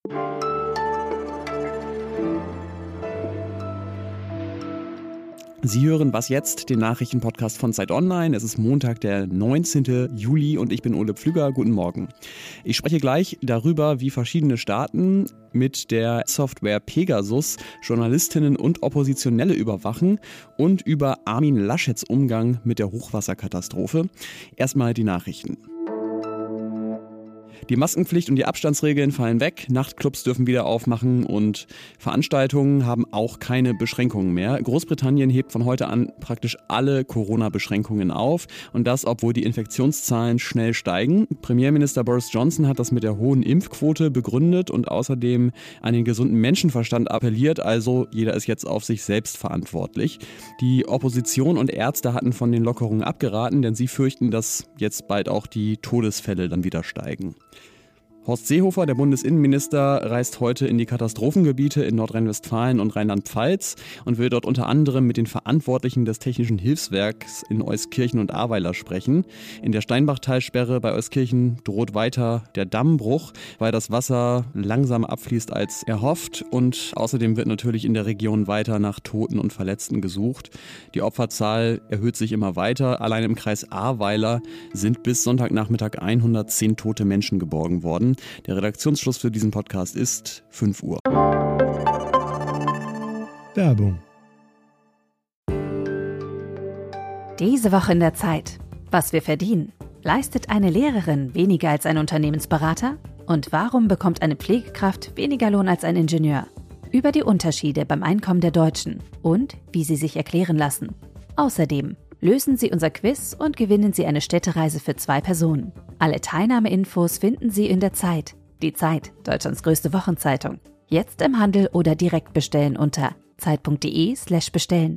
Sie hören Was jetzt?, den Nachrichtenpodcast von Zeit Online. Es ist Montag, der 19. Juli und ich bin Ole Pflüger. Guten Morgen. Ich spreche gleich darüber, wie verschiedene Staaten mit der Software Pegasus Journalistinnen und Oppositionelle überwachen und über Armin Laschets Umgang mit der Hochwasserkatastrophe. Erstmal die Nachrichten. Die Maskenpflicht und die Abstandsregeln fallen weg, Nachtclubs dürfen wieder aufmachen und Veranstaltungen haben auch keine Beschränkungen mehr. Großbritannien hebt von heute an praktisch alle Corona-Beschränkungen auf und das, obwohl die Infektionszahlen schnell steigen. Premierminister Boris Johnson hat das mit der hohen Impfquote begründet und außerdem an den gesunden Menschenverstand appelliert, also jeder ist jetzt auf sich selbst verantwortlich. Die Opposition und Ärzte hatten von den Lockerungen abgeraten, denn sie fürchten, dass jetzt bald auch die Todesfälle dann wieder steigen. Horst Seehofer, der Bundesinnenminister, reist heute in die Katastrophengebiete in Nordrhein-Westfalen und Rheinland-Pfalz und will dort unter anderem mit den Verantwortlichen des Technischen Hilfswerks in Euskirchen und Ahrweiler sprechen. In der Steinbachtalsperre bei Euskirchen droht weiter der Dammbruch, weil das Wasser langsamer abfließt als erhofft und außerdem wird natürlich in der Region weiter nach Toten und Verletzten gesucht. Die Opferzahl erhöht sich immer weiter. Allein im Kreis Ahrweiler sind bis Sonntagnachmittag 110 tote Menschen geborgen worden. Der Redaktionsschluss für diesen Podcast ist 5 Uhr. Werbung. Diese Woche in der Zeit. Was wir verdienen. Leistet eine Lehrerin weniger als ein Unternehmensberater? Und warum bekommt eine Pflegekraft weniger Lohn als ein Ingenieur? Über die Unterschiede beim Einkommen der Deutschen und wie sie sich erklären lassen. Außerdem lösen Sie unser Quiz und gewinnen Sie eine Städtereise für 2 Personen. Alle Teilnahmeinfos finden Sie in der Zeit. Die Zeit, Deutschlands größte Wochenzeitung. Jetzt im Handel oder direkt bestellen unter zeit.de/bestellen.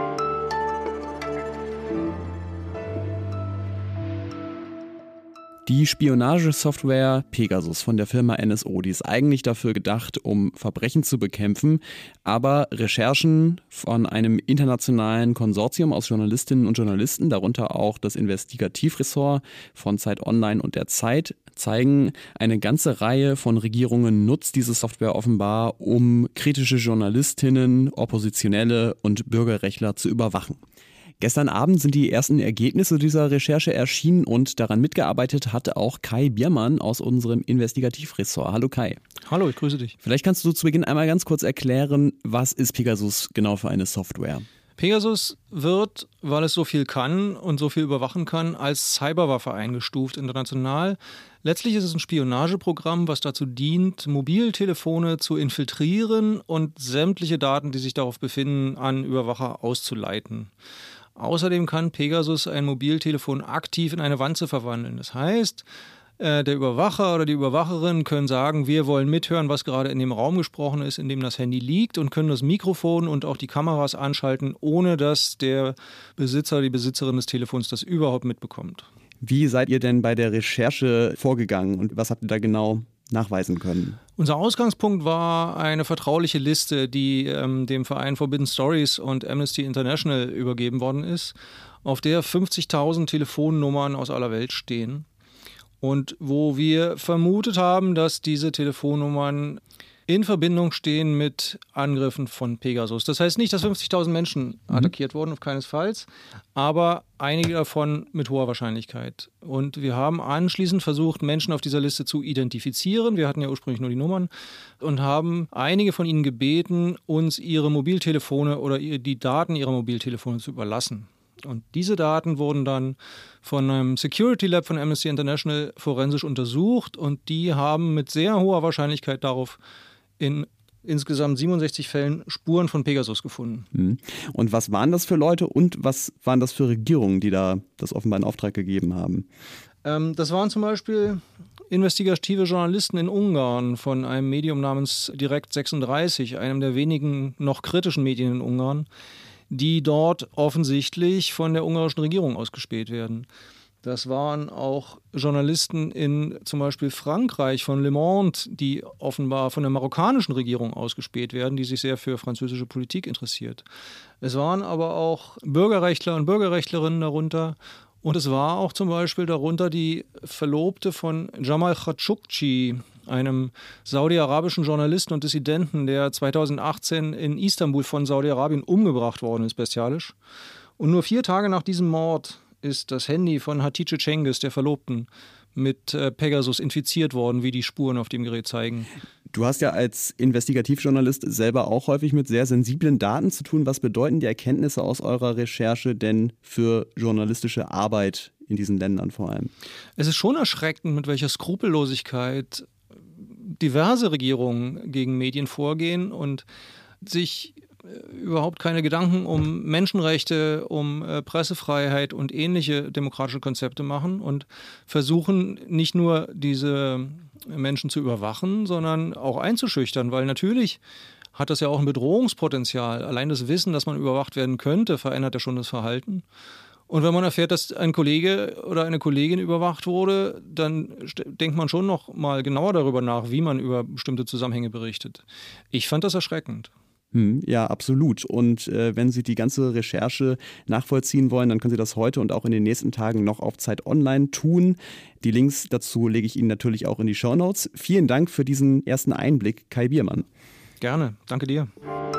Die Spionagesoftware Pegasus von der Firma NSO, die ist eigentlich dafür gedacht, um Verbrechen zu bekämpfen, aber Recherchen von einem internationalen Konsortium aus Journalistinnen und Journalisten, darunter auch das Investigativressort von Zeit Online und der Zeit, zeigen, eine ganze Reihe von Regierungen nutzt diese Software offenbar, um kritische Journalistinnen, Oppositionelle und Bürgerrechtler zu überwachen. Gestern Abend sind die ersten Ergebnisse dieser Recherche erschienen und daran mitgearbeitet hatte auch Kai Biermann aus unserem Investigativressort. Hallo Kai. Hallo, ich grüße dich. Vielleicht kannst du zu Beginn einmal ganz kurz erklären, was ist Pegasus genau für eine Software? Pegasus wird, weil es so viel kann und so viel überwachen kann, als Cyberwaffe eingestuft international. Letztlich ist es ein Spionageprogramm, was dazu dient, Mobiltelefone zu infiltrieren und sämtliche Daten, die sich darauf befinden, an Überwacher auszuleiten. Außerdem kann Pegasus ein Mobiltelefon aktiv in eine Wanze verwandeln. Das heißt, der Überwacher oder die Überwacherin können sagen, wir wollen mithören, was gerade in dem Raum gesprochen ist, in dem das Handy liegt und können das Mikrofon und auch die Kameras anschalten, ohne dass der Besitzer, die Besitzerin des Telefons das überhaupt mitbekommt. Wie seid ihr denn bei der Recherche vorgegangen und was habt ihr da genau nachweisen können? Unser Ausgangspunkt war eine vertrauliche Liste, die dem Verein Forbidden Stories und Amnesty International übergeben worden ist, auf der 50.000 Telefonnummern aus aller Welt stehen. Und wo wir vermutet haben, dass diese Telefonnummern in Verbindung stehen mit Angriffen von Pegasus. Das heißt nicht, dass 50.000 Menschen attackiert wurden, auf keinesfalls, aber einige davon mit hoher Wahrscheinlichkeit. Und wir haben anschließend versucht, Menschen auf dieser Liste zu identifizieren. Wir hatten ja ursprünglich nur die Nummern und haben einige von ihnen gebeten, uns ihre Mobiltelefone oder die Daten ihrer Mobiltelefone zu überlassen. Und diese Daten wurden dann von einem Security Lab von Amnesty International forensisch untersucht und die haben mit sehr hoher Wahrscheinlichkeit darauf in insgesamt 67 Fällen Spuren von Pegasus gefunden. Und was waren das für Leute und was waren das für Regierungen, die da das offenbar in Auftrag gegeben haben? Das waren zum Beispiel investigative Journalisten in Ungarn von einem Medium namens Direkt 36, einem der wenigen noch kritischen Medien in Ungarn, die dort offensichtlich von der ungarischen Regierung ausgespäht werden. Das waren auch Journalisten in zum Beispiel Frankreich von Le Monde, die offenbar von der marokkanischen Regierung ausgespäht werden, die sich sehr für französische Politik interessiert. Es waren aber auch Bürgerrechtler und Bürgerrechtlerinnen darunter. Und es war auch zum Beispiel darunter die Verlobte von Jamal Khashoggi, einem saudi-arabischen Journalisten und Dissidenten, der 2018 in Istanbul von Saudi-Arabien umgebracht worden ist, bestialisch. Und nur 4 Tage nach diesem Mord ist das Handy von Hatice Cengiz, der Verlobten, mit Pegasus infiziert worden, wie die Spuren auf dem Gerät zeigen. Du hast ja als Investigativjournalist selber auch häufig mit sehr sensiblen Daten zu tun. Was bedeuten die Erkenntnisse aus eurer Recherche denn für journalistische Arbeit in diesen Ländern vor allem? Es ist schon erschreckend, mit welcher Skrupellosigkeit diverse Regierungen gegen Medien vorgehen und sich überhaupt keine Gedanken um Menschenrechte, um Pressefreiheit und ähnliche demokratische Konzepte machen und versuchen nicht nur diese Menschen zu überwachen, sondern auch einzuschüchtern, weil natürlich hat das ja auch ein Bedrohungspotenzial. Allein das Wissen, dass man überwacht werden könnte, verändert ja schon das Verhalten. Und wenn man erfährt, dass ein Kollege oder eine Kollegin überwacht wurde, dann denkt man schon noch mal genauer darüber nach, wie man über bestimmte Zusammenhänge berichtet. Ich fand das erschreckend. Ja, absolut. Und wenn Sie die ganze Recherche nachvollziehen wollen, dann können Sie das heute und auch in den nächsten Tagen noch auf Zeit Online tun. Die Links dazu lege ich Ihnen natürlich auch in die Shownotes. Vielen Dank für diesen ersten Einblick, Kai Biermann. Gerne, danke dir.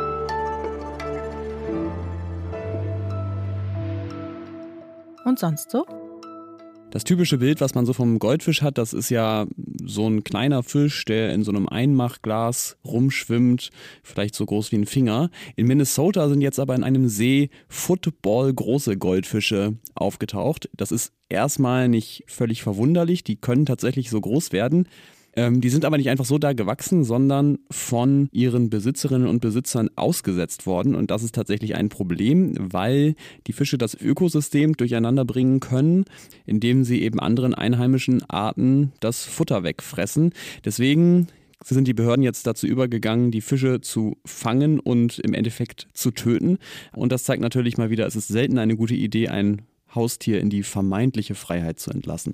Und sonst so? Das typische Bild, was man so vom Goldfisch hat, das ist ja so ein kleiner Fisch, der in so einem Einmachglas rumschwimmt, vielleicht so groß wie ein Finger. In Minnesota sind jetzt aber in einem See footballgroße Goldfische aufgetaucht. Das ist erstmal nicht völlig verwunderlich, die können tatsächlich so groß werden. Die sind aber nicht einfach so da gewachsen, sondern von ihren Besitzerinnen und Besitzern ausgesetzt worden. Und das ist tatsächlich ein Problem, weil die Fische das Ökosystem durcheinander bringen können, indem sie eben anderen einheimischen Arten das Futter wegfressen. Deswegen sind die Behörden jetzt dazu übergegangen, die Fische zu fangen und im Endeffekt zu töten. Und das zeigt natürlich mal wieder, es ist selten eine gute Idee, ein Haustier in die vermeintliche Freiheit zu entlassen.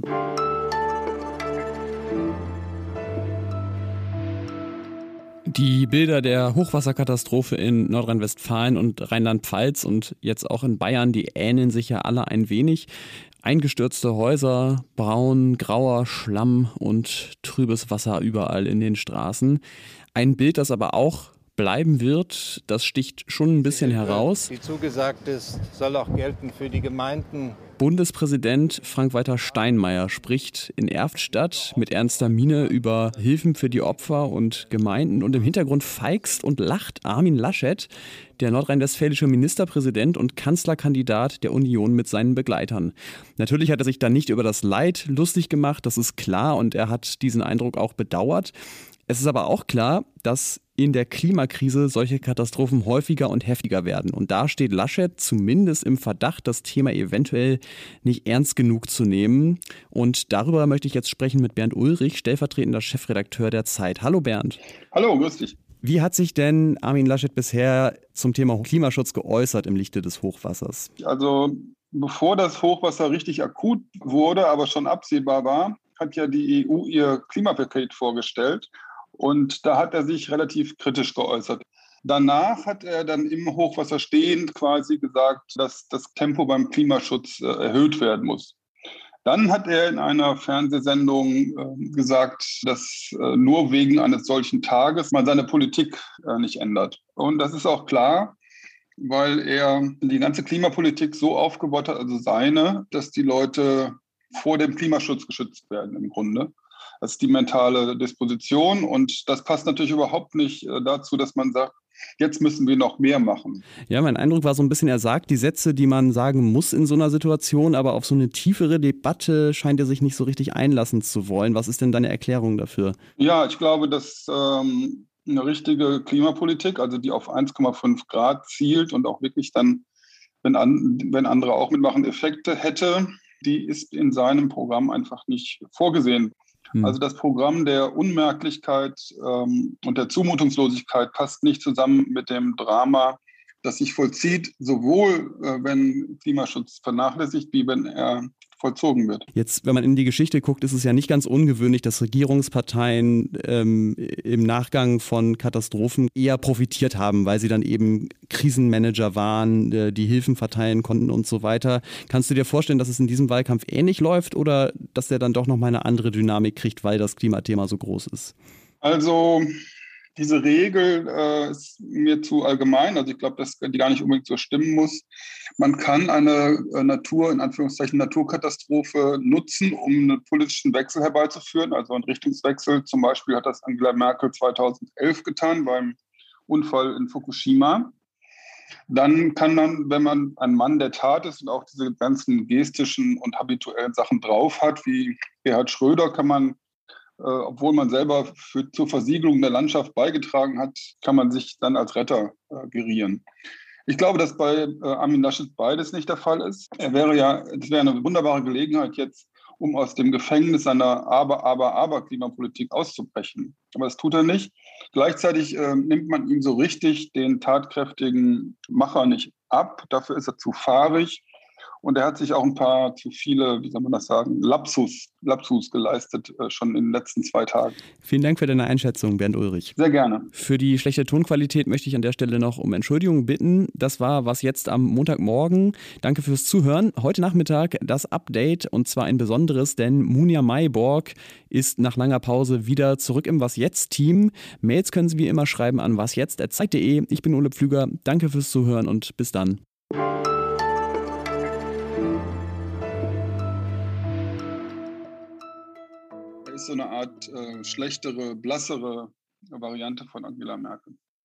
Die Bilder der Hochwasserkatastrophe in Nordrhein-Westfalen und Rheinland-Pfalz und jetzt auch in Bayern, die ähneln sich ja alle ein wenig. Eingestürzte Häuser, braun, grauer Schlamm und trübes Wasser überall in den Straßen. Ein Bild, das aber auch bleiben wird, das sticht schon ein bisschen heraus. Wie zugesagt ist, soll auch gelten für die Gemeinden. Bundespräsident Frank-Walter Steinmeier spricht in Erftstadt mit ernster Miene über Hilfen für die Opfer und Gemeinden. Und im Hintergrund feixt und lacht Armin Laschet, der nordrhein-westfälische Ministerpräsident und Kanzlerkandidat der Union mit seinen Begleitern. Natürlich hat er sich da nicht über das Leid lustig gemacht, das ist klar, und er hat diesen Eindruck auch bedauert. Es ist aber auch klar, dass in der Klimakrise solche Katastrophen häufiger und heftiger werden. Und da steht Laschet zumindest im Verdacht, das Thema eventuell nicht ernst genug zu nehmen. Und darüber möchte ich jetzt sprechen mit Bernd Ulrich, stellvertretender Chefredakteur der Zeit. Hallo Bernd. Hallo, grüß dich. Wie hat sich denn Armin Laschet bisher zum Thema Klimaschutz geäußert im Lichte des Hochwassers? Also bevor das Hochwasser richtig akut wurde, aber schon absehbar war, hat ja die EU ihr Klimapaket vorgestellt. Und da hat er sich relativ kritisch geäußert. Danach hat er dann im Hochwasser stehend quasi gesagt, dass das Tempo beim Klimaschutz erhöht werden muss. Dann hat er in einer Fernsehsendung gesagt, dass nur wegen eines solchen Tages man seine Politik nicht ändert. Und das ist auch klar, weil er die ganze Klimapolitik so aufgebaut hat, also seine, dass die Leute vor dem Klimaschutz geschützt werden im Grunde. Das ist die mentale Disposition und das passt natürlich überhaupt nicht dazu, dass man sagt, jetzt müssen wir noch mehr machen. Ja, mein Eindruck war so ein bisschen, er sagt die Sätze, die man sagen muss in so einer Situation, aber auf so eine tiefere Debatte scheint er sich nicht so richtig einlassen zu wollen. Was ist denn deine Erklärung dafür? Ja, ich glaube, dass eine richtige Klimapolitik, also die auf 1,5 Grad zielt und auch wirklich dann, wenn andere auch mitmachen, Effekte hätte, die ist in seinem Programm einfach nicht vorgesehen. Also das Programm der Unmerklichkeit und der Zumutungslosigkeit passt nicht zusammen mit dem Drama, das sich vollzieht, sowohl wenn Klimaschutz vernachlässigt, wie wenn er vollzogen wird. Jetzt, wenn man in die Geschichte guckt, ist es ja nicht ganz ungewöhnlich, dass Regierungsparteien im Nachgang von Katastrophen eher profitiert haben, weil sie dann eben Krisenmanager waren, die Hilfen verteilen konnten und so weiter. Kannst du dir vorstellen, dass es in diesem Wahlkampf ähnlich läuft oder dass der dann doch nochmal eine andere Dynamik kriegt, weil das Klimathema so groß ist? Also diese Regel ist mir zu allgemein. Also ich glaube, dass die gar nicht unbedingt so stimmen muss. Man kann eine in Anführungszeichen Naturkatastrophe nutzen, um einen politischen Wechsel herbeizuführen, also einen Richtungswechsel. Zum Beispiel hat das Angela Merkel 2011 getan beim Unfall in Fukushima. Dann kann man, wenn man ein Mann der Tat ist und auch diese ganzen gestischen und habituellen Sachen drauf hat, wie Gerhard Schröder, kann man, obwohl man selber zur Versiegelung der Landschaft beigetragen hat, kann man sich dann als Retter gerieren. Ich glaube, dass bei Armin Laschet beides nicht der Fall ist. Es wäre eine wunderbare Gelegenheit jetzt, um aus dem Gefängnis seiner Aber-Klimapolitik auszubrechen. Aber das tut er nicht. Gleichzeitig nimmt man ihm so richtig den tatkräftigen Macher nicht ab. Dafür ist er zu fahrig. Und er hat sich auch ein paar zu viele, wie soll man das sagen, Lapsus geleistet, schon in den letzten 2 Tagen. Vielen Dank für deine Einschätzung, Bernd Ulrich. Sehr gerne. Für die schlechte Tonqualität möchte ich an der Stelle noch um Entschuldigung bitten. Das war Was jetzt am Montagmorgen. Danke fürs Zuhören. Heute Nachmittag das Update und zwar ein besonderes, denn Munja Mayborg ist nach langer Pause wieder zurück im Was jetzt-Team. Mails können Sie wie immer schreiben an wasjetzt@zeit.de. Ich bin Ole Pflüger. Danke fürs Zuhören und bis dann. Ist so eine Art schlechtere, blassere Variante von Angela Merkel.